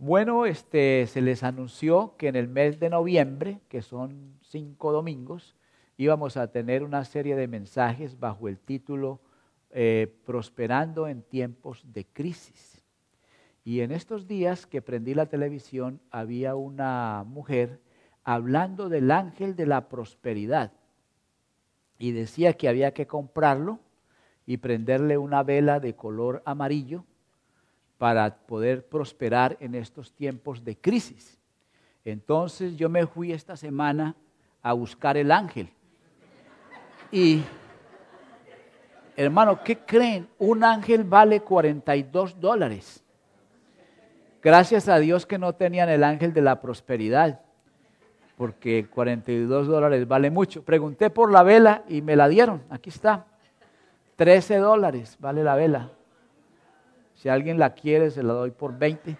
Bueno, se les anunció que en el mes de noviembre, que son 5 domingos, íbamos a tener una serie de mensajes bajo el título Prosperando en tiempos de crisis. Y en estos días que prendí la televisión, había una mujer hablando del ángel de la prosperidad. Y decía que había que comprarlo y prenderle una vela de color amarillo para poder prosperar en estos tiempos de crisis. Entonces yo me fui esta semana a buscar el ángel. Y, hermano, ¿qué creen? Un ángel vale $42. Gracias a Dios que no tenían el ángel de la prosperidad, porque $42 vale mucho. Pregunté por la vela y me la dieron. Aquí está. $13 vale la vela. Si alguien la quiere, se la doy por 20.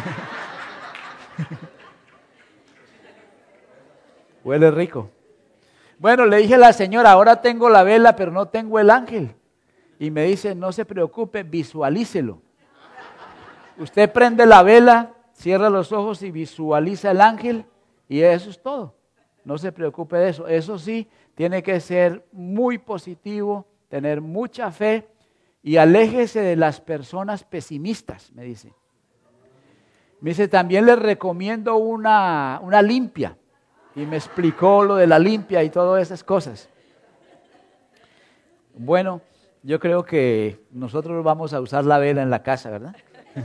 Huele rico. Bueno, le dije a la señora, ahora tengo la vela, pero no tengo el ángel. Y me dice, no se preocupe, visualícelo. Usted prende la vela, cierra los ojos y visualiza el ángel, y eso es todo. No se preocupe de eso. Eso sí, tiene que ser muy positivo, tener mucha fe, y aléjese de las personas pesimistas, me dice. Me dice, también les recomiendo una limpia. Y me explicó lo de la limpia y todas esas cosas. Bueno, yo creo que nosotros vamos a usar la vela en la casa, ¿verdad?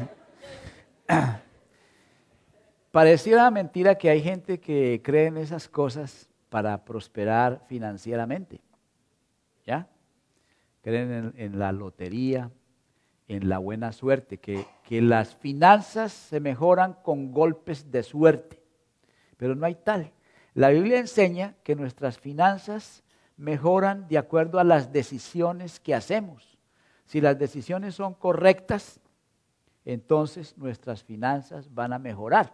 Pareciera mentira que hay gente que cree en esas cosas para prosperar financieramente. ¿Ya? Creen en la lotería, en la buena suerte, que las finanzas se mejoran con golpes de suerte. Pero no hay tal. La Biblia enseña que nuestras finanzas mejoran de acuerdo a las decisiones que hacemos. Si las decisiones son correctas, entonces nuestras finanzas van a mejorar.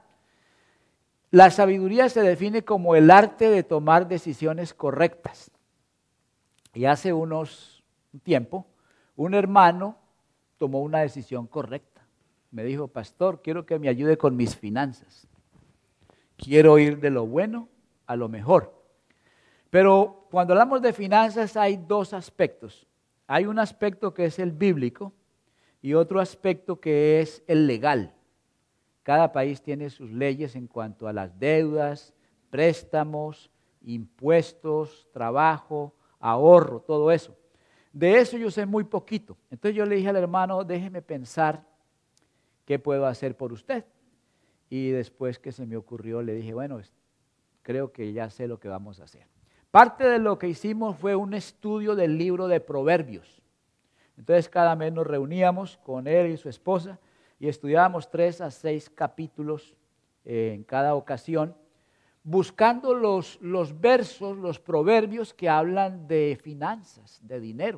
La sabiduría se define como el arte de tomar decisiones correctas. Y hace un tiempo, un hermano tomó una decisión correcta. Me dijo, pastor, quiero que me ayude con mis finanzas. Quiero ir de lo bueno a lo mejor. Pero cuando hablamos de finanzas hay dos aspectos. Hay un aspecto que es el bíblico y otro aspecto que es el legal. Cada país tiene sus leyes en cuanto a las deudas, préstamos, impuestos, trabajo, ahorro, todo eso. De eso yo sé muy poquito. Entonces yo le dije al hermano, déjeme pensar qué puedo hacer por usted. Y después que se me ocurrió, le dije, bueno, creo que ya sé lo que vamos a hacer. Parte de lo que hicimos fue un estudio del libro de Proverbios. Entonces cada mes nos reuníamos con él y su esposa y estudiábamos 3 a 6 capítulos en cada ocasión, buscando los versos, los proverbios que hablan de finanzas, de dinero.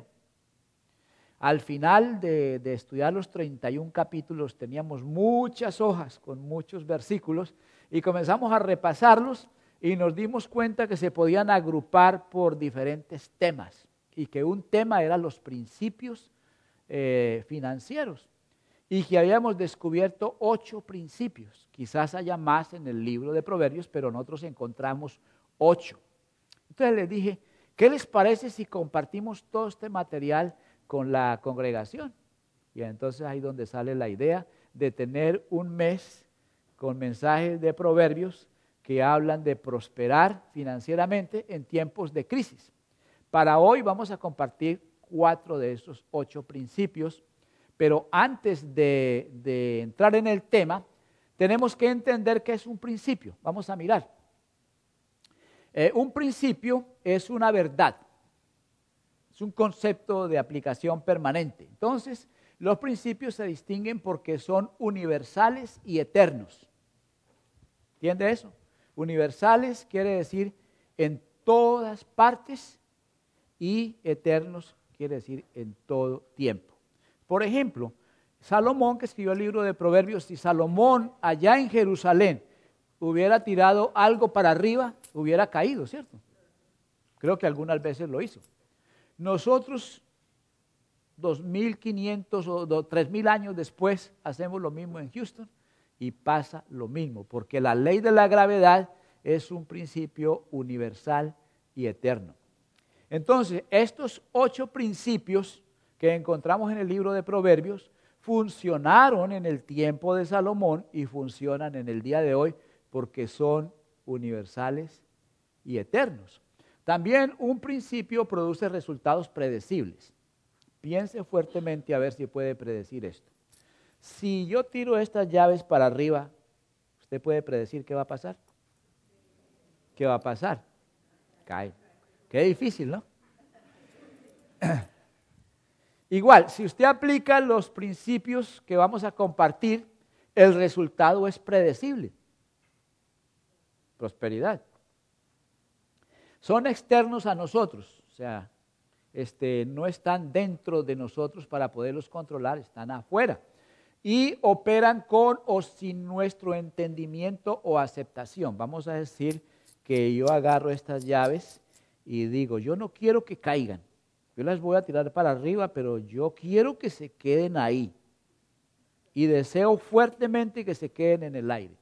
Al final de estudiar los 31 capítulos teníamos muchas hojas con muchos versículos y comenzamos a repasarlos y nos dimos cuenta que se podían agrupar por diferentes temas y que un tema eran los principios financieros y que habíamos descubierto 8 principios. Quizás haya más en el libro de Proverbios, pero nosotros encontramos 8. Entonces les dije, ¿qué les parece si compartimos todo este material con la congregación? Y entonces ahí donde sale la idea de tener un mes con mensajes de proverbios que hablan de prosperar financieramente en tiempos de crisis. Para hoy vamos a compartir 4 de esos 8 principios, pero antes de entrar en el tema, tenemos que entender qué es un principio. Vamos a mirar. Un principio es una verdad. Es un concepto de aplicación permanente. Entonces, los principios se distinguen porque son universales y eternos. ¿Entiende eso? Universales quiere decir en todas partes y eternos quiere decir en todo tiempo. Por ejemplo, Salomón, que escribió el libro de Proverbios, si Salomón allá en Jerusalén hubiera tirado algo para arriba, hubiera caído, ¿cierto? Creo que algunas veces lo hizo. Nosotros, 2.500 o 3.000 años después, hacemos lo mismo en Houston y pasa lo mismo, porque la ley de la gravedad es un principio universal y eterno. Entonces, estos 8 principios que encontramos en el libro de Proverbios funcionaron en el tiempo de Salomón y funcionan en el día de hoy porque son universales y eternos. También un principio produce resultados predecibles. Piense fuertemente a ver si puede predecir esto. Si yo tiro estas llaves para arriba, ¿usted puede predecir qué va a pasar? ¿Qué va a pasar? Cae. Qué difícil, ¿no? Igual, si usted aplica los principios que vamos a compartir, el resultado es predecible. Prosperidad. Son externos a nosotros, o sea, no están dentro de nosotros para poderlos controlar, están afuera. Y operan con o sin nuestro entendimiento o aceptación. Vamos a decir que yo agarro estas llaves y digo, yo no quiero que caigan. Yo las voy a tirar para arriba, pero yo quiero que se queden ahí. Y deseo fuertemente que se queden en el aire.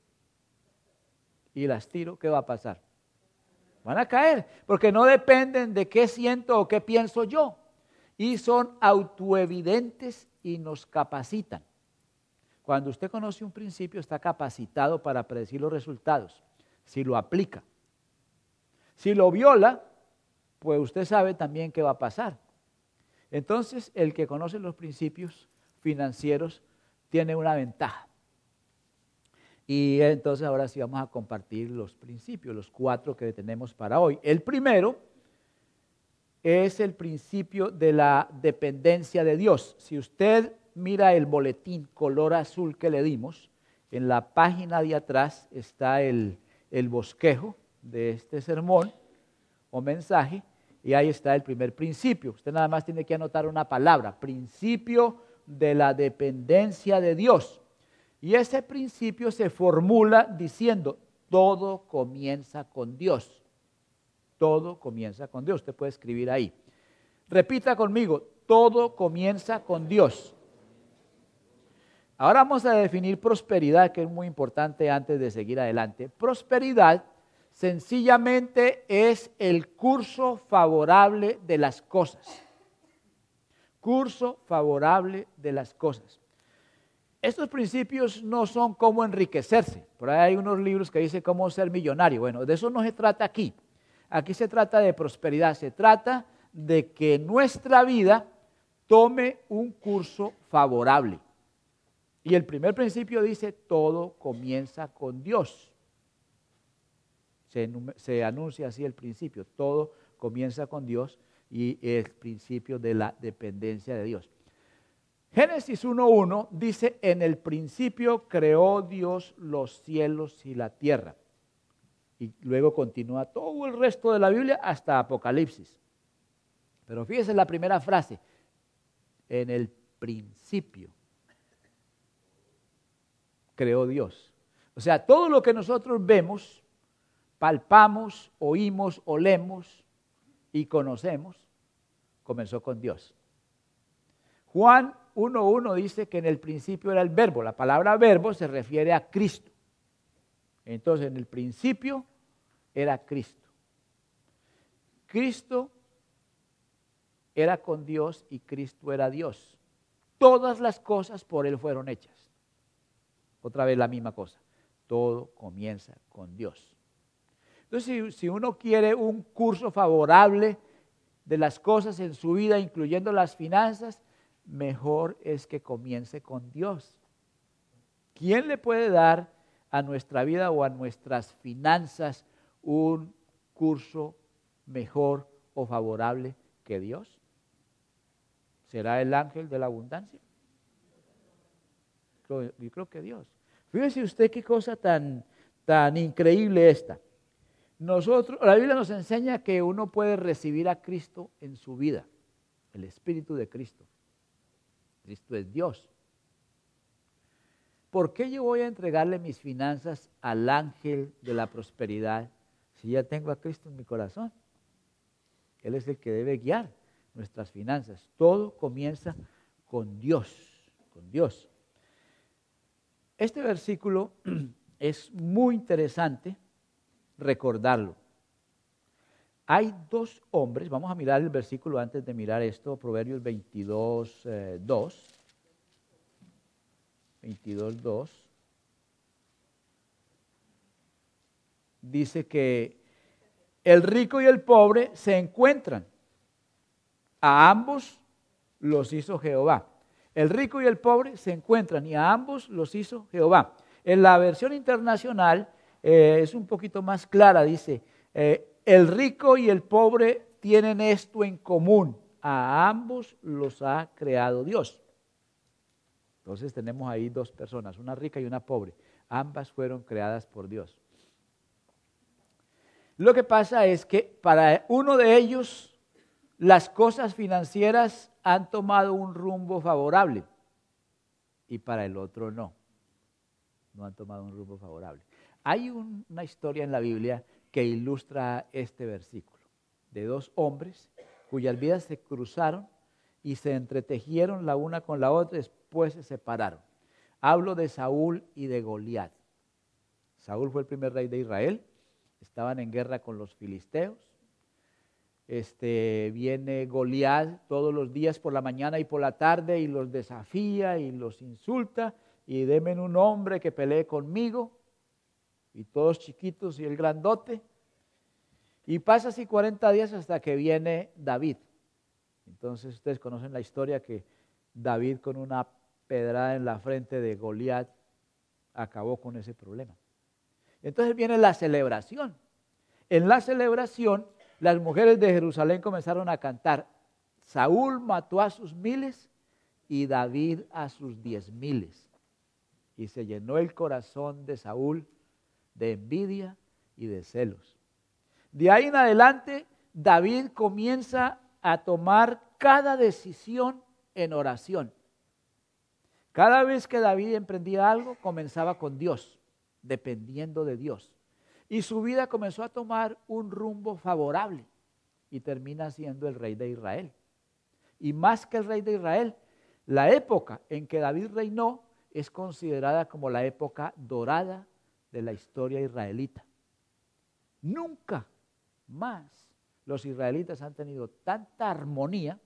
Y las tiro, ¿qué va a pasar? Van a caer, porque no dependen de qué siento o qué pienso yo. Y son autoevidentes y nos capacitan. Cuando usted conoce un principio, está capacitado para predecir los resultados, si lo aplica. Si lo viola, pues usted sabe también qué va a pasar. Entonces, el que conoce los principios financieros tiene una ventaja. Y entonces ahora sí vamos a compartir los principios, los 4 que tenemos para hoy. El primero es el principio de la dependencia de Dios. Si usted mira el boletín color azul que le dimos, en la página de atrás está el bosquejo de este sermón o mensaje, y ahí está el primer principio. Usted nada más tiene que anotar una palabra, principio de la dependencia de Dios. Y ese principio se formula diciendo, todo comienza con Dios. Todo comienza con Dios. Usted puede escribir ahí. Repita conmigo, todo comienza con Dios. Ahora vamos a definir prosperidad, que es muy importante antes de seguir adelante. Prosperidad sencillamente es el curso favorable de las cosas. Curso favorable de las cosas. Estos principios no son cómo enriquecerse. Por ahí hay unos libros que dicen cómo ser millonario. Bueno, de eso no se trata aquí. Aquí se trata de prosperidad. Se trata de que nuestra vida tome un curso favorable. Y el primer principio dice, todo comienza con Dios. Se anuncia así el principio, todo comienza con Dios y el principio de la dependencia de Dios. Génesis 1:1 dice, en el principio creó Dios los cielos y la tierra. Y luego continúa todo el resto de la Biblia hasta Apocalipsis. Pero fíjese la primera frase, en el principio creó Dios. O sea, todo lo que nosotros vemos, palpamos, oímos, olemos y conocemos, comenzó con Dios. Juan 1:1 dice que en el principio era el verbo. La palabra verbo se refiere a Cristo. Entonces, en el principio era Cristo. Cristo era con Dios y Cristo era Dios. Todas las cosas por Él fueron hechas. Otra vez la misma cosa. Todo comienza con Dios. Entonces, si uno quiere un curso favorable de las cosas en su vida, incluyendo las finanzas, mejor es que comience con Dios. ¿Quién le puede dar a nuestra vida o a nuestras finanzas un curso mejor o favorable que Dios? ¿Será el ángel de la abundancia? Yo creo que Dios. Fíjese usted qué cosa tan increíble esta. La Biblia nos enseña que uno puede recibir a Cristo en su vida, el Espíritu de Cristo. Cristo es Dios. ¿Por qué yo voy a entregarle mis finanzas al ángel de la prosperidad si ya tengo a Cristo en mi corazón? Él es el que debe guiar nuestras finanzas. Todo comienza con Dios, con Dios. Este versículo es muy interesante recordarlo. Hay dos hombres, vamos a mirar el versículo antes de mirar esto, Proverbios 22, 2. 22:2. Dice que el rico y el pobre se encuentran. A ambos los hizo Jehová. El rico y el pobre se encuentran y a ambos los hizo Jehová. En la versión internacional es un poquito más clara, dice, el rico y el pobre tienen esto en común, a ambos los ha creado Dios. Entonces tenemos ahí dos personas, una rica y una pobre, ambas fueron creadas por Dios. Lo que pasa es que para uno de ellos las cosas financieras han tomado un rumbo favorable y para el otro no han tomado un rumbo favorable. Hay una historia en la Biblia que ilustra este versículo, de dos hombres cuyas vidas se cruzaron y se entretejieron la una con la otra, después se separaron. Hablo de Saúl y de Goliat. Saúl fue el primer rey de Israel, estaban en guerra con los filisteos. Viene Goliat todos los días por la mañana y por la tarde y los desafía y los insulta y denme un hombre que pelee conmigo, y todos chiquitos y el grandote, y pasa así 40 días hasta que viene David. Entonces ustedes conocen la historia que David con una pedrada en la frente de Goliat acabó con ese problema. Entonces viene la celebración. En la celebración las mujeres de Jerusalén comenzaron a cantar: Saúl mató a sus miles y David a sus 10,000. Y se llenó el corazón de Saúl de envidia y de celos. De ahí en adelante, David comienza a tomar cada decisión en oración. Cada vez que David emprendía algo, comenzaba con Dios, dependiendo de Dios. Y su vida comenzó a tomar un rumbo favorable y termina siendo el rey de Israel. Y más que el rey de Israel, la época en que David reinó es considerada como la época dorada de la historia israelita. Nunca más los israelitas han tenido tanta armonía,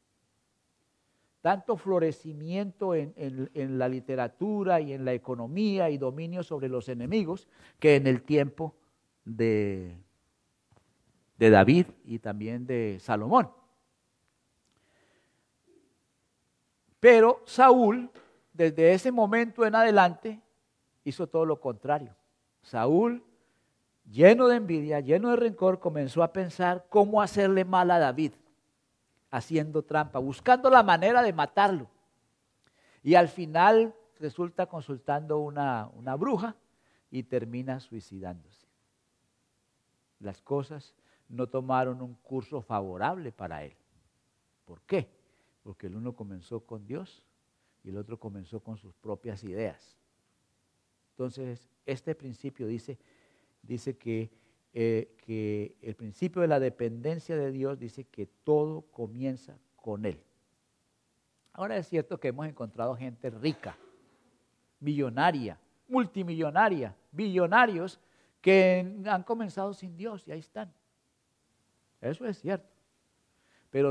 tanto florecimiento en la literatura y en la economía y dominio sobre los enemigos que en el tiempo de David y también de Salomón. Pero Saúl, desde ese momento en adelante, hizo todo lo contrario. Saúl, lleno de envidia, lleno de rencor, comenzó a pensar cómo hacerle mal a David, haciendo trampa, buscando la manera de matarlo. Y al final resulta consultando una bruja y termina suicidándose. Las cosas no tomaron un curso favorable para él. ¿Por qué? Porque el uno comenzó con Dios y el otro comenzó con sus propias ideas. Entonces, este principio dice que el principio de la dependencia de Dios dice que todo comienza con Él. Ahora es cierto que hemos encontrado gente rica, millonaria, multimillonaria, billonarios que han comenzado sin Dios y ahí están. Eso es cierto. Pero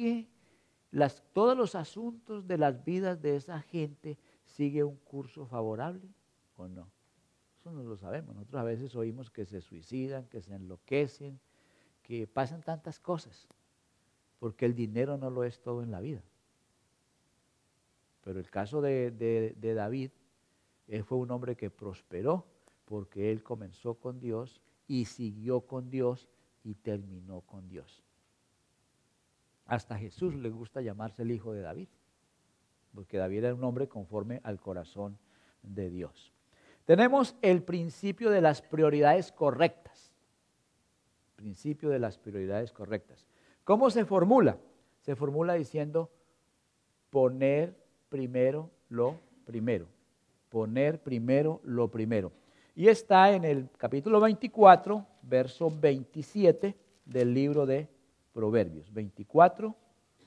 todos los asuntos de las vidas de esa gente, ¿sigue un curso favorable o no? Eso no lo sabemos. Nosotros a veces oímos que se suicidan, que se enloquecen, que pasan tantas cosas, porque el dinero no lo es todo en la vida. Pero el caso de David, él fue un hombre que prosperó porque él comenzó con Dios y siguió con Dios y terminó con Dios. Hasta Jesús le gusta llamarse el hijo de David, porque David era un hombre conforme al corazón de Dios. Tenemos el principio de las prioridades correctas. Principio de las prioridades correctas. ¿Cómo se formula? Se formula diciendo poner primero lo primero. Poner primero lo primero. Y está en el capítulo 24, verso 27 del libro de Proverbios. 24,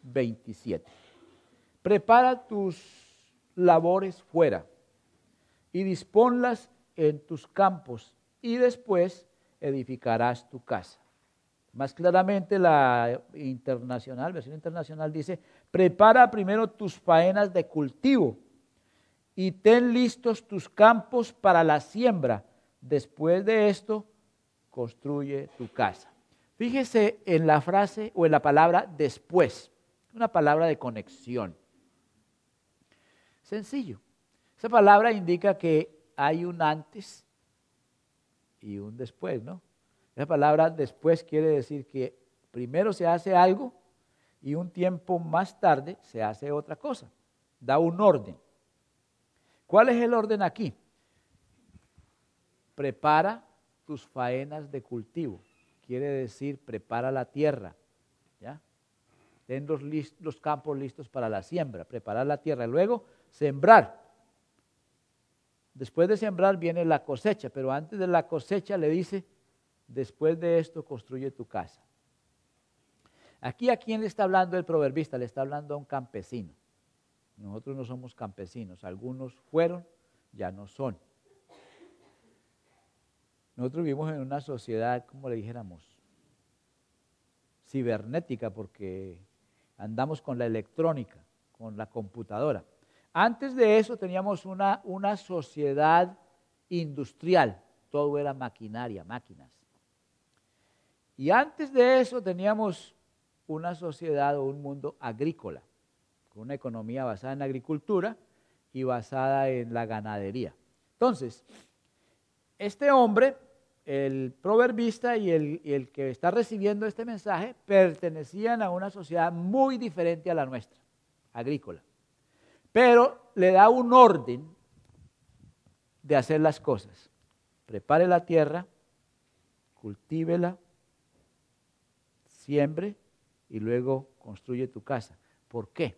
27. Prepara tus labores fuera y disponlas en tus campos, y después edificarás tu casa. Más claramente la versión internacional dice, prepara primero tus faenas de cultivo y ten listos tus campos para la siembra. Después de esto, construye tu casa. Fíjese en la frase o en la palabra después, una palabra de conexión. Sencillo. Esa palabra indica que hay un antes y un después, ¿no? Esa palabra después quiere decir que primero se hace algo y un tiempo más tarde se hace otra cosa. Da un orden. ¿Cuál es el orden aquí? Prepara tus faenas de cultivo. Quiere decir, prepara la tierra. ¿Ya? Ten los campos listos para la siembra. Preparar la tierra. Luego, sembrar. Después de sembrar viene la cosecha, pero antes de la cosecha le dice, después de esto construye tu casa. Aquí, ¿a quién le está hablando el proverbista? Le está hablando a un campesino. Nosotros no somos campesinos, algunos fueron, ya no son. Nosotros vivimos en una sociedad, como le dijéramos, cibernética, porque andamos con la electrónica, con la computadora. Antes de eso teníamos una sociedad industrial, todo era maquinaria, máquinas. Y antes de eso teníamos una sociedad o un mundo agrícola, con una economía basada en la agricultura y basada en la ganadería. Entonces, este hombre, el proverbista y el que está recibiendo este mensaje, pertenecían a una sociedad muy diferente a la nuestra, agrícola. Pero le da un orden de hacer las cosas. Prepare la tierra, cultívela, siembre y luego construye tu casa. ¿Por qué?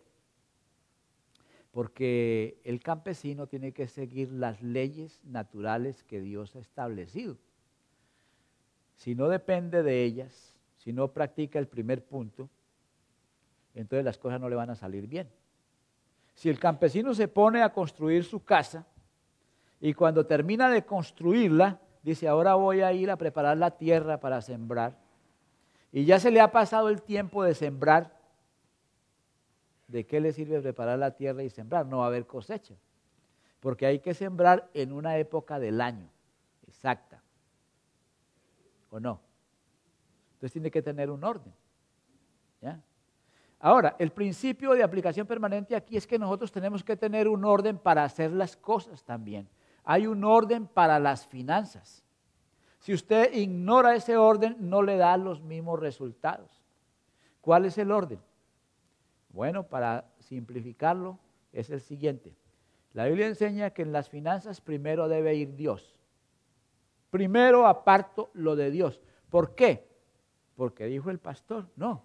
Porque el campesino tiene que seguir las leyes naturales que Dios ha establecido. Si no depende de ellas, si no practica el primer punto, entonces las cosas no le van a salir bien. Si el campesino se pone a construir su casa y cuando termina de construirla, dice, ahora voy a ir a preparar la tierra para sembrar, y ya se le ha pasado el tiempo de sembrar, ¿de qué le sirve preparar la tierra y sembrar? No va a haber cosecha, porque hay que sembrar en una época del año exacta, ¿o no? Entonces tiene que tener un orden, ¿ya? Ahora, el principio de aplicación permanente aquí es que nosotros tenemos que tener un orden para hacer las cosas también. Hay un orden para las finanzas. Si usted ignora ese orden, no le da los mismos resultados. ¿Cuál es el orden? Bueno, para simplificarlo, es el siguiente. La Biblia enseña que en las finanzas primero debe ir Dios. Primero aparto lo de Dios. ¿Por qué? Porque dijo el pastor, no.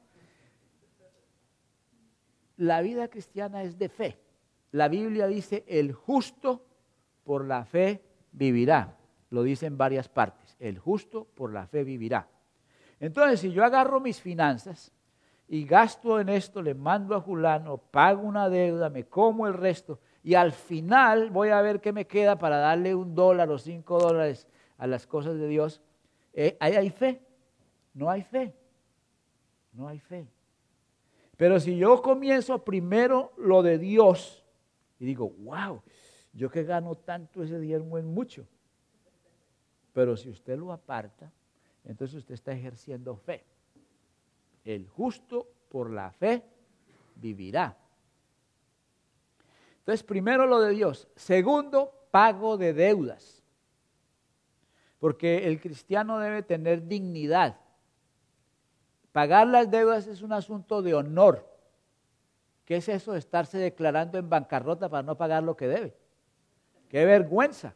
La vida cristiana es de fe. La Biblia dice, el justo por la fe vivirá. Lo dice en varias partes. El justo por la fe vivirá. Entonces, si yo agarro mis finanzas y gasto en esto, le mando a fulano, pago una deuda, me como el resto, y al final voy a ver qué me queda para darle $1 o $5 a las cosas de Dios, ¿ahí hay fe? No hay fe. No hay fe. Pero si yo comienzo primero lo de Dios y digo, wow, yo que gano tanto ese diezmo es mucho. Pero si usted lo aparta, entonces usted está ejerciendo fe. El justo por la fe vivirá. Entonces, primero lo de Dios. Segundo, pago de deudas. Porque el cristiano debe tener dignidad. Pagar las deudas es un asunto de honor. ¿Qué es eso de estarse declarando en bancarrota para no pagar lo que debe? ¡Qué vergüenza!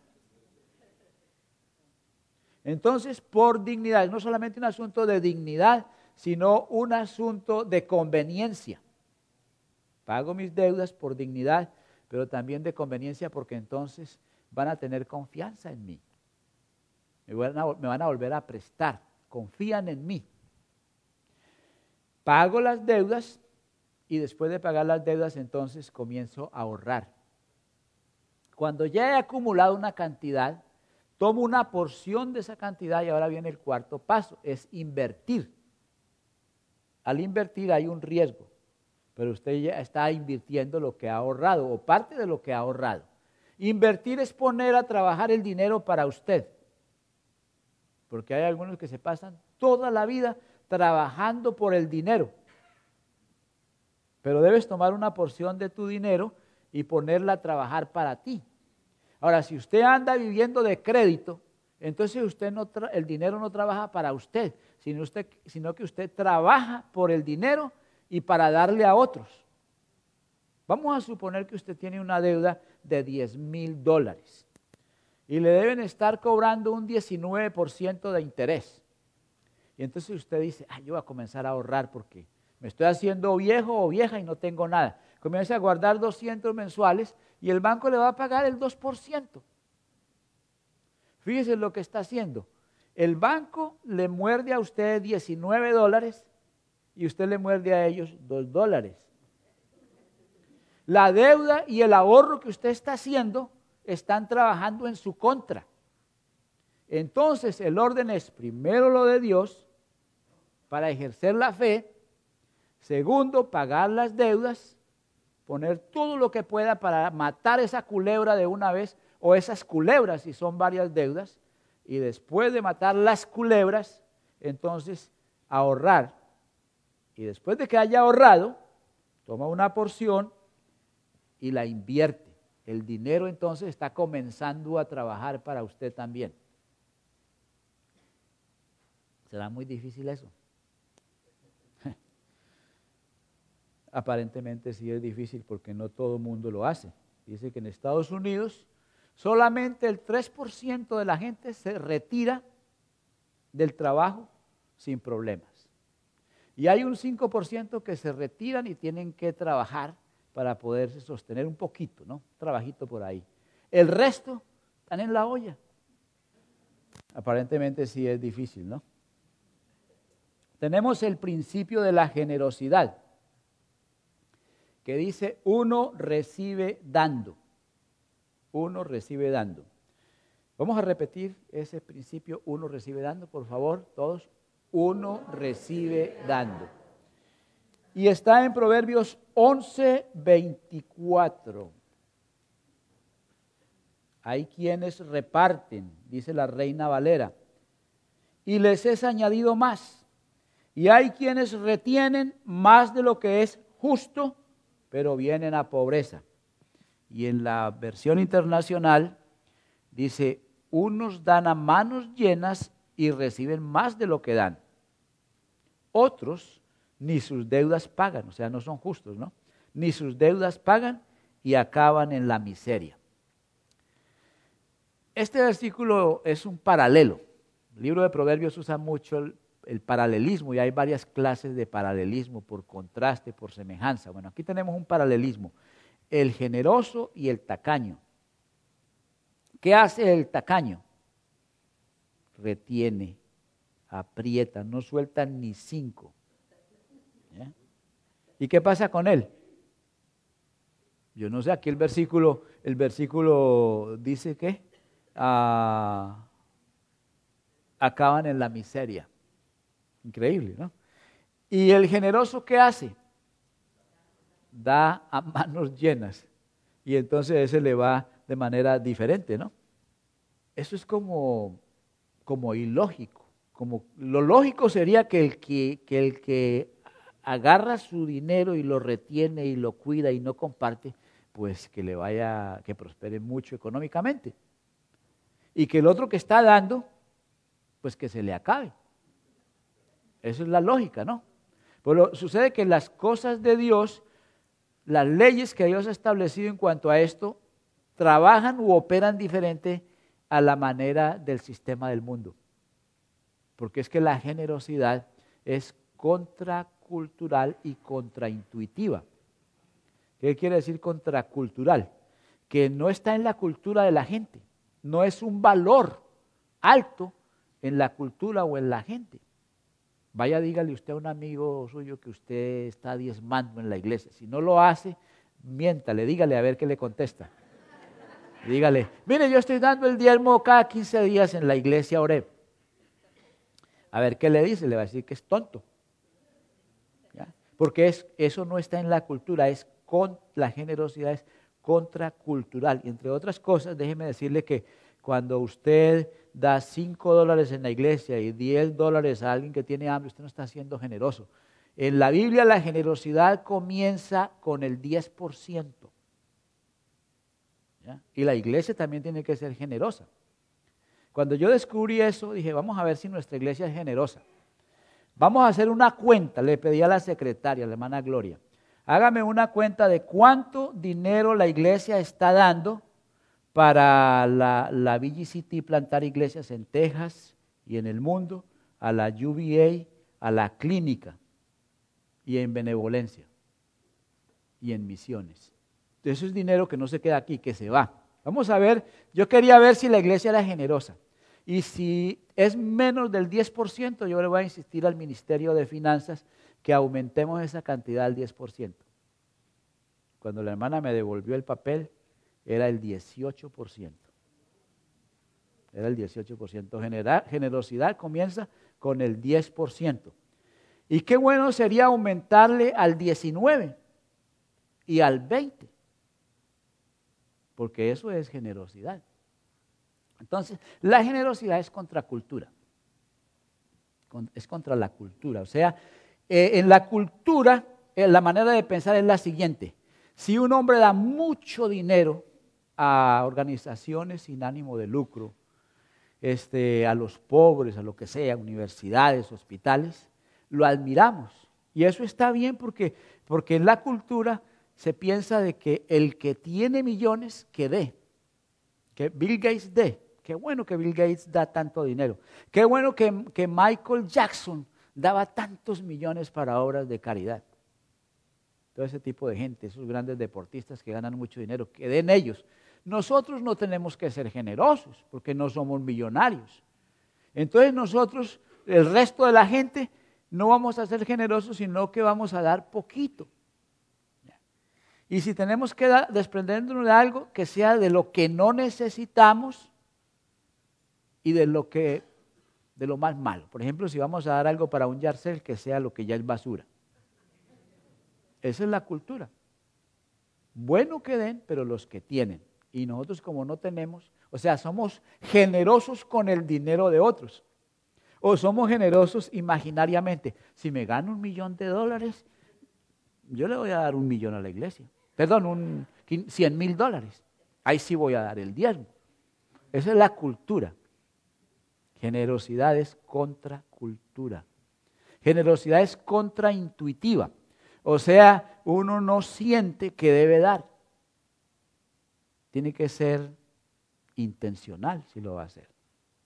Entonces, por dignidad, no solamente un asunto de dignidad, sino un asunto de conveniencia. Pago mis deudas por dignidad, pero también de conveniencia porque entonces van a tener confianza en mí. Me van a volver a prestar, confían en mí. Pago las deudas y después de pagar las deudas entonces comienzo a ahorrar. Cuando ya he acumulado una cantidad, tomo una porción de esa cantidad y ahora viene el cuarto paso, es invertir. Al invertir hay un riesgo, pero usted ya está invirtiendo lo que ha ahorrado o parte de lo que ha ahorrado. Invertir es poner a trabajar el dinero para usted, porque hay algunos que se pasan toda la vida trabajando por el dinero, pero debes tomar una porción de tu dinero y ponerla a trabajar para ti. Ahora, si usted anda viviendo de crédito, entonces el dinero no trabaja para usted, sino que usted trabaja por el dinero y para darle a otros. Vamos a suponer que usted tiene una deuda de $10,000 y le deben estar cobrando un 19% de interés. Y entonces usted dice, yo voy a comenzar a ahorrar porque me estoy haciendo viejo o vieja y no tengo nada. Comienza a guardar 200 mensuales y el banco le va a pagar el 2%. Fíjese lo que está haciendo. El banco le muerde a usted $19 y usted le muerde a ellos $2. La deuda y el ahorro que usted está haciendo están trabajando en su contra. Entonces el orden es primero lo de Dios para ejercer la fe, segundo pagar las deudas, poner todo lo que pueda para matar esa culebra de una vez o esas culebras si son varias deudas, y después de matar las culebras, entonces ahorrar. Y después de que haya ahorrado, toma una porción y la invierte. El dinero entonces está comenzando a trabajar para usted también. ¿Será muy difícil eso? Aparentemente sí es difícil porque no todo el mundo lo hace. Dice que en Estados Unidos solamente el 3% de la gente se retira del trabajo sin problemas. Y hay un 5% que se retiran y tienen que trabajar para poderse sostener un poquito, ¿no? Un trabajito por ahí. El resto están en la olla. Aparentemente sí es difícil, ¿no? Tenemos el principio de la generosidad, que dice uno recibe dando. Uno recibe dando. Vamos a repetir ese principio, uno recibe dando, por favor, todos. Uno recibe dando. Y está en Proverbios 11:24. Hay quienes reparten, dice la Reina Valera, y les es añadido más. Y hay quienes retienen más de lo que es justo, pero vienen a pobreza. Y en la versión internacional dice, unos dan a manos llenas y reciben más de lo que dan. Otros ni sus deudas pagan, o sea, no son justos, ¿no? Ni sus deudas pagan y acaban en la miseria. Este versículo es un paralelo. El libro de Proverbios usa mucho el paralelismo y hay varias clases de paralelismo por contraste, por semejanza. Bueno, aquí tenemos un paralelismo. El generoso y el tacaño. ¿Qué hace el tacaño? Retiene, aprieta, no suelta ni 5. ¿Eh? ¿Y qué pasa con él? Yo no sé, aquí el versículo dice que acaban en la miseria. Increíble, ¿no? ¿Y el generoso qué hace? Da a manos llenas. Y entonces ese le va de manera diferente, ¿no? Eso es como ilógico. Lo lógico sería que el que agarra su dinero y lo retiene y lo cuida y no comparte, pues que prospere mucho económicamente. Y que el otro que está dando, pues que se le acabe. Esa es la lógica, ¿no? Pero sucede que las cosas de Dios, las leyes que Dios ha establecido en cuanto a esto, trabajan u operan diferente a la manera del sistema del mundo. Porque es que la generosidad es contracultural y contraintuitiva. ¿Qué quiere decir contracultural? Que no está en la cultura de la gente, no es un valor alto en la cultura o en la gente. Vaya, dígale usted a un amigo suyo que usted está diezmando en la iglesia. Si no lo hace, miéntale, dígale a ver qué le contesta. Dígale, mire, yo estoy dando el diezmo cada 15 días en la iglesia Oreb. A ver qué le dice, le va a decir que es tonto. ¿Ya? Porque eso no está en la cultura, la generosidad es contracultural. Y entre otras cosas, déjeme decirle que cuando usted da $5 en la iglesia y $10 a alguien que tiene hambre, usted no está siendo generoso. En la Biblia la generosidad comienza con el 10%. ¿Ya? Y la iglesia también tiene que ser generosa. Cuando yo descubrí eso, dije, vamos a ver si nuestra iglesia es generosa. Vamos a hacer una cuenta, le pedí a la secretaria, la hermana Gloria, hágame una cuenta de cuánto dinero la iglesia está dando para la VGCT plantar iglesias en Texas y en el mundo, a la UVA, a la clínica y en benevolencia y en misiones. Eso es dinero que no se queda aquí, que se va. Vamos a ver, yo quería ver si la iglesia era generosa. Y si es menos del 10%, yo le voy a insistir al Ministerio de Finanzas que aumentemos esa cantidad al 10%. Cuando la hermana me devolvió el papel, era el 18%. Era el 18%. Generosidad comienza con el 10%. Y qué bueno sería aumentarle al 19% y al 20%. Porque eso es generosidad. Entonces, la generosidad es contra cultura. Es contra la cultura. O sea, en la cultura, la manera de pensar es la siguiente. Si un hombre da mucho dinero a organizaciones sin ánimo de lucro, a los pobres, a lo que sea, universidades, hospitales, lo admiramos. Y eso está bien porque en la cultura se piensa de que el que tiene millones, que dé. Que Bill Gates dé. Qué bueno que Bill Gates da tanto dinero. Qué bueno que Michael Jackson daba tantos millones para obras de caridad. Todo ese tipo de gente, esos grandes deportistas que ganan mucho dinero, que den ellos. Nosotros no tenemos que ser generosos porque no somos millonarios. Entonces nosotros, el resto de la gente, no vamos a ser generosos, sino que vamos a dar poquito. Y si tenemos que desprendernos de algo, que sea de lo que no necesitamos y de lo más malo. Por ejemplo, si vamos a dar algo para un Yarcel, que sea lo que ya es basura. Esa es la cultura. Bueno que den, pero los que tienen. Y nosotros como no tenemos, o sea, somos generosos con el dinero de otros. O somos generosos imaginariamente. Si me gano $1,000,000, yo le voy a dar $1,000,000 a la iglesia. Perdón, $100,000. Ahí sí voy a dar el diezmo. Esa es la cultura. Generosidad es contracultura. Generosidad es contraintuitiva. O sea, uno no siente que debe dar. Tiene que ser intencional si lo va a hacer.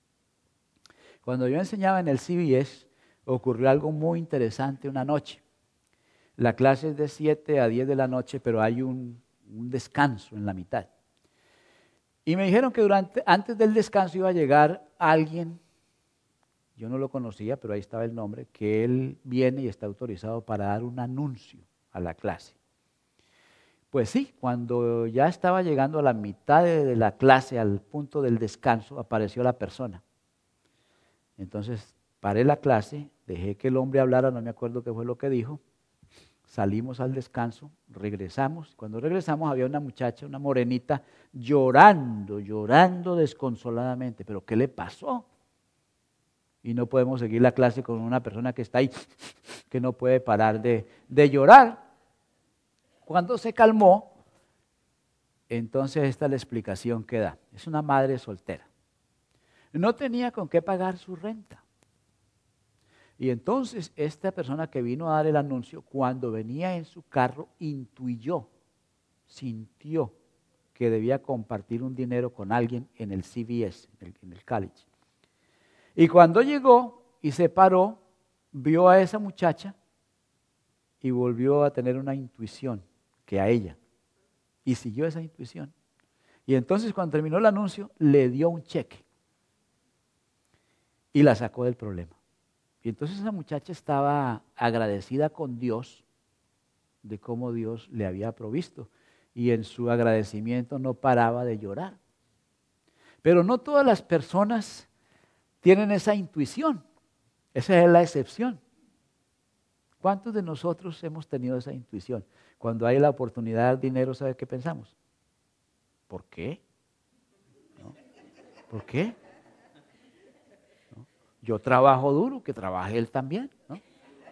Cuando yo enseñaba en el CBS, ocurrió algo muy interesante una noche. La clase es de 7 a 10 de la noche, pero hay un descanso en la mitad. Y me dijeron que antes del descanso iba a llegar alguien, yo no lo conocía, pero ahí estaba el nombre, que él viene y está autorizado para dar un anuncio a la clase. Pues sí, cuando ya estaba llegando a la mitad de la clase, al punto del descanso, apareció la persona. Entonces paré la clase, dejé que el hombre hablara, no me acuerdo qué fue lo que dijo. Salimos al descanso, regresamos. Cuando regresamos había una muchacha, una morenita, llorando desconsoladamente. ¿Pero qué le pasó? Y no podemos seguir la clase con una persona que está ahí, que no puede parar de llorar. Cuando se calmó, entonces esta es la explicación que da. Es una madre soltera. No tenía con qué pagar su renta. Y entonces esta persona que vino a dar el anuncio, cuando venía en su carro, sintió que debía compartir un dinero con alguien en el CVS, en el college. Y cuando llegó y se paró, vio a esa muchacha y volvió a tener una intuición que a ella. Y siguió esa intuición. Y entonces cuando terminó el anuncio, le dio un cheque y la sacó del problema. Y entonces esa muchacha estaba agradecida con Dios de cómo Dios le había provisto. Y en su agradecimiento no paraba de llorar. Pero no todas las personas tienen esa intuición. Esa es la excepción. ¿Cuántos de nosotros hemos tenido esa intuición? Cuando hay la oportunidad de dar dinero, ¿sabe qué pensamos? ¿Por qué? ¿No? ¿Por qué? ¿No? Yo trabajo duro, que trabaje él también, ¿no?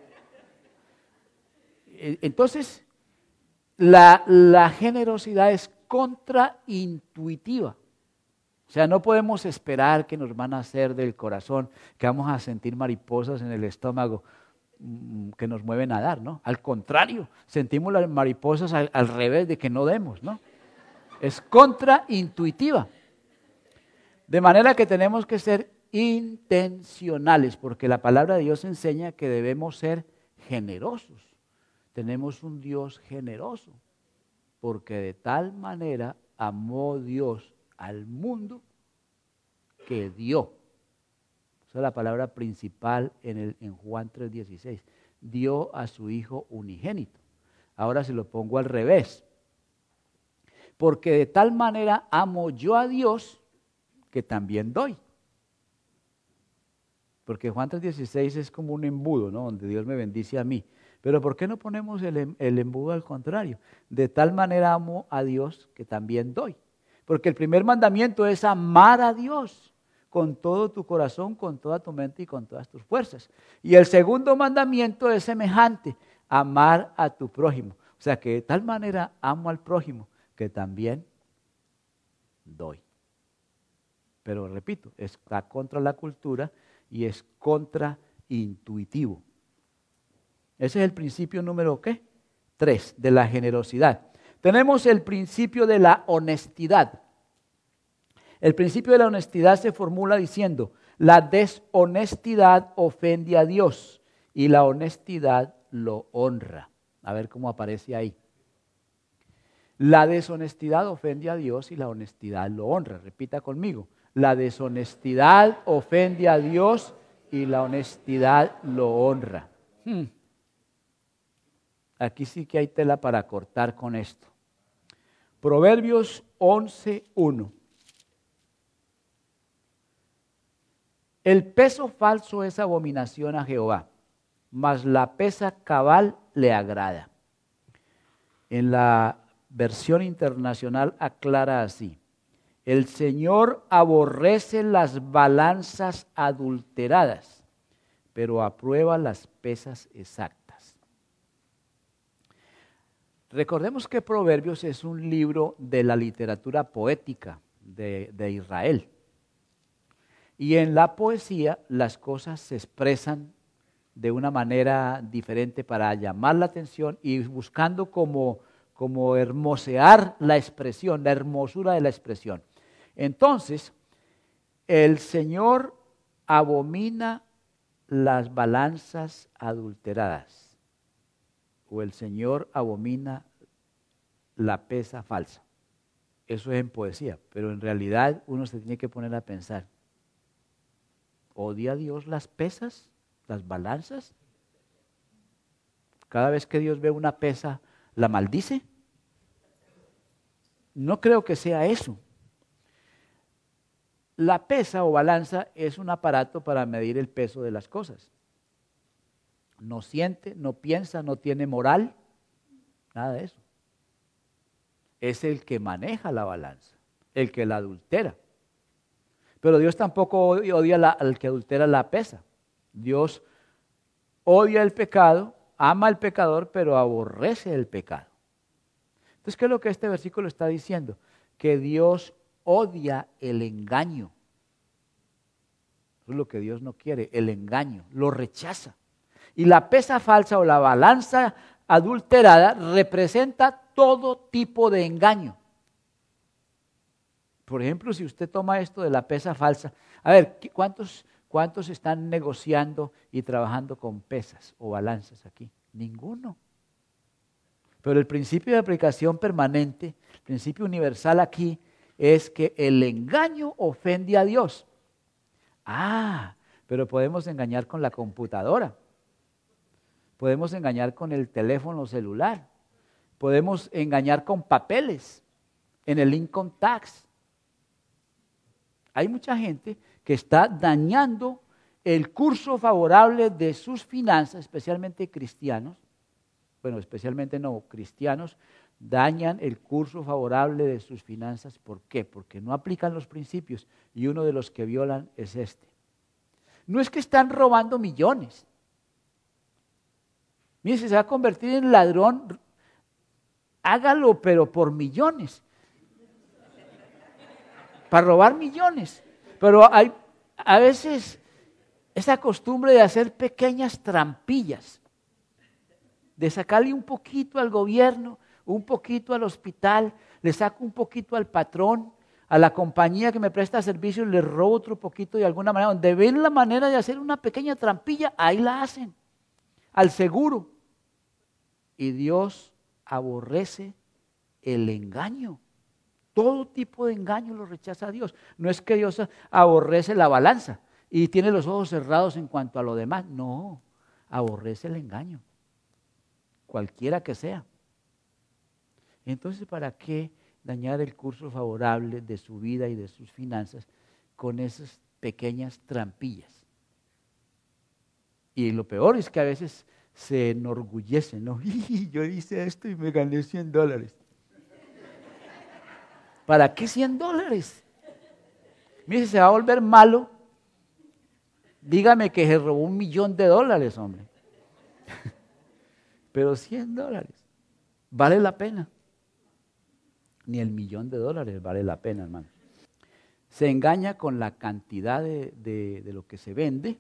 Entonces, la generosidad es contraintuitiva. O sea, no podemos esperar que nos van a hacer del corazón, que vamos a sentir mariposas en el estómago que nos mueven a dar, ¿no? Al contrario, sentimos las mariposas al revés de que no demos, ¿no? Es contraintuitiva. De manera que tenemos que ser intencionales, porque la palabra de Dios enseña que debemos ser generosos. Tenemos un Dios generoso, porque de tal manera amó Dios al mundo que dio. Esa es la palabra principal en Juan 3:16. Dio a su Hijo unigénito. Ahora se lo pongo al revés. Porque de tal manera amo yo a Dios que también doy. Porque Juan 3:16 es como un embudo, ¿no? Donde Dios me bendice a mí. Pero ¿por qué no ponemos el embudo al contrario? De tal manera amo a Dios que también doy. Porque el primer mandamiento es amar a Dios con todo tu corazón, con toda tu mente y con todas tus fuerzas. Y el segundo mandamiento es semejante, amar a tu prójimo. O sea que de tal manera amo al prójimo que también doy. Pero repito, está contra la cultura y es contraintuitivo. Ese es el principio número ¿qué? 3, de la generosidad. Tenemos el principio de la honestidad. El principio de la honestidad se formula diciendo, la deshonestidad ofende a Dios y la honestidad lo honra. A ver cómo aparece ahí. La deshonestidad ofende a Dios y la honestidad lo honra. Repita conmigo. La deshonestidad ofende a Dios y la honestidad lo honra. Aquí sí que hay tela para cortar con esto. Proverbios 11:1. El peso falso es abominación a Jehová, mas la pesa cabal le agrada. En la versión internacional aclara así: el Señor aborrece las balanzas adulteradas, pero aprueba las pesas exactas. Recordemos que Proverbios es un libro de la literatura poética de Israel. Y en la poesía las cosas se expresan de una manera diferente para llamar la atención y buscando como hermosear la expresión, la hermosura de la expresión. Entonces, el Señor abomina las balanzas adulteradas, o el Señor abomina la pesa falsa. Eso es en poesía, pero en realidad uno se tiene que poner a pensar. ¿Odia a Dios las pesas, las balanzas? Cada vez que Dios ve una pesa, ¿la maldice? No creo que sea eso. La pesa o balanza es un aparato para medir el peso de las cosas. No siente, no piensa, no tiene moral, nada de eso. Es el que maneja la balanza, el que la adultera. Pero Dios tampoco odia al que adultera la pesa. Dios odia el pecado, ama al pecador, pero aborrece el pecado. Entonces, ¿qué es lo que este versículo está diciendo? Que Dios odia el engaño. Eso es lo que Dios no quiere, el engaño, lo rechaza. Y la pesa falsa o la balanza adulterada representa todo tipo de engaño. Por ejemplo, si usted toma esto de la pesa falsa, a ver, ¿cuántos están negociando y trabajando con pesas o balanzas aquí? Ninguno. Pero el principio de aplicación permanente, el principio universal aquí, es que el engaño ofende a Dios. Pero podemos engañar con la computadora, podemos engañar con el teléfono celular, podemos engañar con papeles, en el income tax. Hay mucha gente que está dañando el curso favorable de sus finanzas, especialmente cristianos. Bueno, especialmente no, cristianos dañan el curso favorable de sus finanzas. ¿Por qué? Porque no aplican los principios y uno de los que violan es este. No es que están robando millones. Mire, si se va a convertir en ladrón, hágalo, pero por millones. Para robar millones. Pero hay a veces esa costumbre de hacer pequeñas trampillas, de sacarle un poquito al gobierno, un poquito al hospital, le saco un poquito al patrón, a la compañía que me presta servicios, le robo otro poquito de alguna manera. Donde ven la manera de hacer una pequeña trampilla, ahí la hacen, al seguro. Y Dios aborrece el engaño. Todo tipo de engaño lo rechaza a Dios. No es que Dios aborrece la balanza y tiene los ojos cerrados en cuanto a lo demás. No, aborrece el engaño, cualquiera que sea. Entonces, ¿para qué dañar el curso favorable de su vida y de sus finanzas con esas pequeñas trampillas? Y lo peor es que a veces se enorgullecen, ¿no? Yo hice esto y me gané $100. ¿Para qué $100? Mire, si se va a volver malo, dígame que se robó $1.000.000, hombre. Pero $100, ¿vale la pena? Ni el $1.000.000 vale la pena, hermano. Se engaña con la cantidad de lo que se vende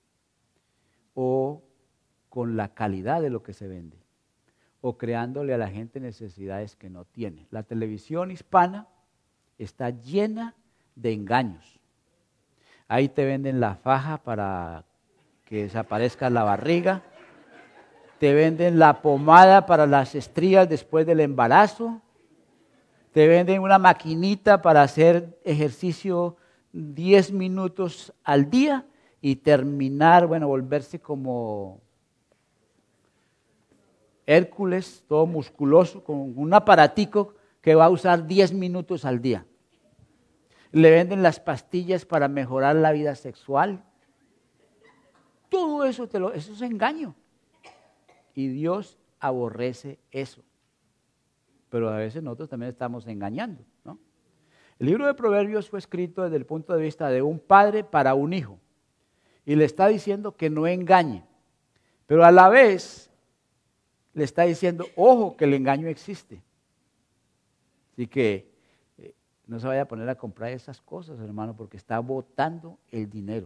o con la calidad de lo que se vende o creándole a la gente necesidades que no tiene. La televisión hispana está llena de engaños. Ahí te venden la faja para que desaparezca la barriga, te venden la pomada para las estrías después del embarazo, te venden una maquinita para hacer ejercicio 10 minutos al día y terminar, volverse como Hércules, todo musculoso, con un aparatico que va a usar 10 minutos al día. Le venden las pastillas para mejorar la vida sexual. Todo eso, eso es engaño. Y Dios aborrece eso. Pero a veces nosotros también estamos engañando, ¿no? El libro de Proverbios fue escrito desde el punto de vista de un padre para un hijo. Y le está diciendo que no engañe. Pero a la vez le está diciendo, ojo, que el engaño existe. Así que no se vaya a poner a comprar esas cosas, hermano, porque está botando el dinero.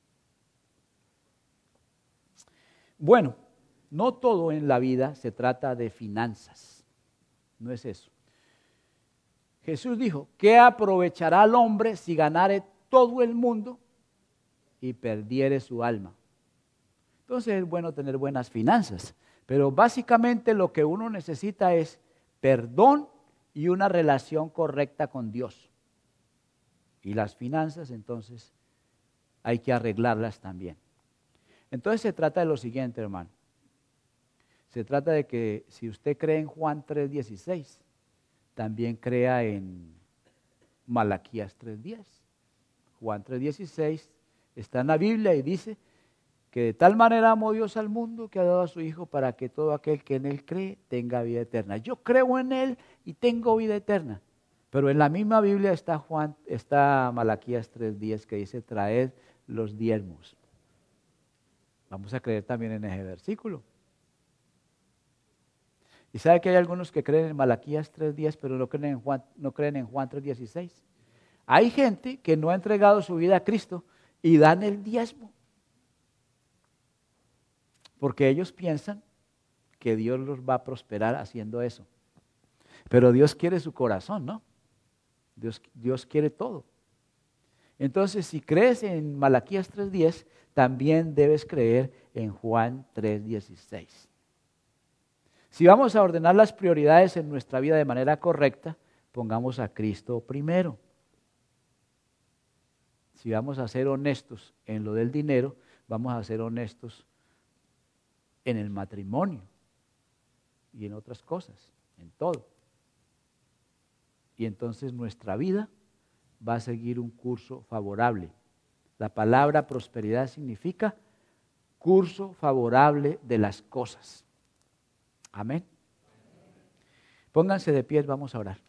Bueno, no todo en la vida se trata de finanzas. No es eso. Jesús dijo, ¿qué aprovechará al hombre si ganare todo el mundo y perdiere su alma? Entonces es bueno tener buenas finanzas, pero básicamente lo que uno necesita es perdón y una relación correcta con Dios. Y las finanzas, entonces, hay que arreglarlas también. Entonces se trata de lo siguiente, hermano. Se trata de que si usted cree en Juan 3:16, también crea en Malaquías 3:10. Juan 3:16 está en la Biblia y dice que de tal manera amó Dios al mundo que ha dado a su Hijo para que todo aquel que en Él cree tenga vida eterna. Yo creo en Él y tengo vida eterna. Pero en la misma Biblia está Malaquías 3:10 que dice traed los diezmos. Vamos a creer también en ese versículo. Y sabe que hay algunos que creen en Malaquías 3:10, pero no creen en Juan 3:16. Hay gente que no ha entregado su vida a Cristo y dan el diezmo. Porque ellos piensan que Dios los va a prosperar haciendo eso. Pero Dios quiere su corazón, ¿no? Dios quiere todo. Entonces, si crees en Malaquías 3:10, también debes creer en Juan 3:16. Si vamos a ordenar las prioridades en nuestra vida de manera correcta, pongamos a Cristo primero. Si vamos a ser honestos en lo del dinero, vamos a ser honestos en el matrimonio y en otras cosas, en todo. Y entonces nuestra vida va a seguir un curso favorable. La palabra prosperidad significa curso favorable de las cosas. Amén. Pónganse de pie, vamos a orar.